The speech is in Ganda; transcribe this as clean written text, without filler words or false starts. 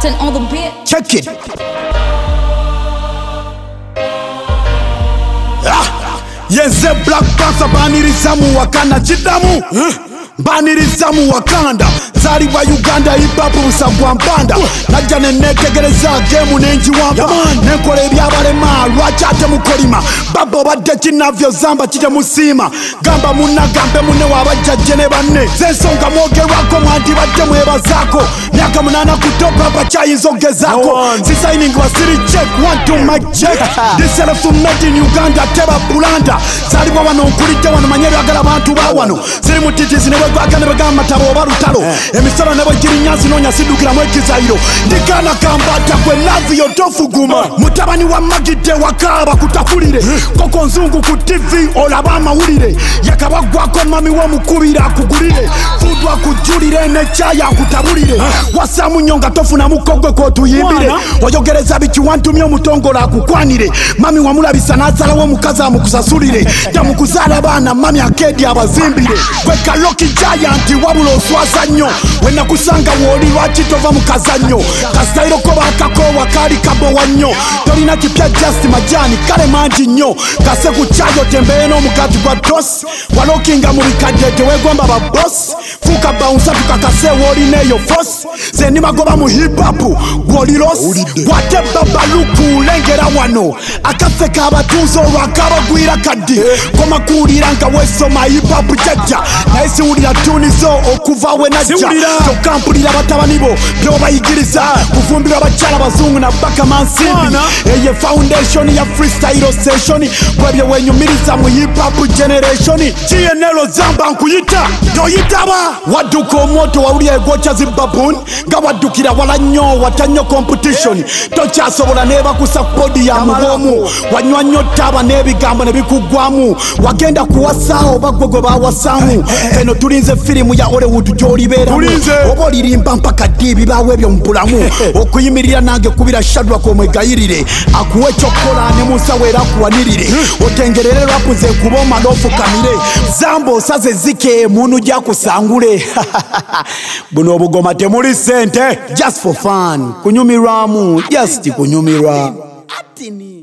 Captain on the beat. Check it. Yenze Black Panther baniriza mu Wakanda chidamu baniriza mu Wakanda zali wa Uganda hip hop busagwa mpanda najja nenetegereza game nenji wamba nenkole ebyabalema lwachate mukolima babo badde kinavyo zamba kite musima gamba munagambe munne wabajja ne banne zensonga mwogerwako mwanti badde mwebazako myaka 8 kutopa bachayinza ogezako si signing wa city check 1 2 mic check this self made in Uganda teba bulanda zali bwa wano nkulite wano manyero agala abantu ba wano ziri mutitizi ne bagakane bagamba tabo barutalo emisala nebo girinyazi nonya sidukira mwekizairo ndikana kambata kwe love yo tofuguma mutabani wa magide wakaba kutafulire koko nzungu ku TV olaba amawulire yakabagwako mami wo mukubira kugulire fudwa kujulire ne chaya kutabulire wasamu nyonga tofuna mukogwe ko tuyimbire oyogereza bichi wantumye omutongora akukwanire mami wamulabisa nazala wo mukaza mukusasulire tamukuzala bana mami akedi abazimbire kwe kaloki giant wabulo swasa nyo wena kusanga woli lwachitova mukazanyo kasairo ko bakakowa kali kabo wanyo tolina kipya just majani kale manji nyo kase kuchayo tembeye no mukati kwa dos walokinga mulikadete wegomba ba boss fuka bounce tukakase woli neyo force zeni magoba mu hip hop woli loss wate babaluku lengera wano akafeka abatuzo wakaba gwira kadi koma kulira nka weso ma hip hop jaja naisi ulira tunizo okuva we najja tokampulira batabani bo byo bayigiriza kufumbira abachala bazungu na baka mansimbi eye foundation ya freestyle session kwebye wenyumiriza mu hip hop generation GNL zamba nkuyita doyitaba waduko moto wawuli egocha zibaboon nga wadukira wala nyo watanyo competition tochasobola neba kusupport ya mugomu wanywanyo taba nebigambo nebikugwamu wagenda kuwasao bagwego bawasamu eno tulinze filimu ya Hollywood jolibera obo lirimba mpaka dibi bawe byo mpulamu okuyimirira nange kubira shadwa ko mwegayirire akuwe chokola ne musawera kuwanirire otengerere lwakuze kuboma lofu kamire zambo saze zike munu ja kusangule buno obugoma temuli sente just for fun kunyumiramu just kunyumira atini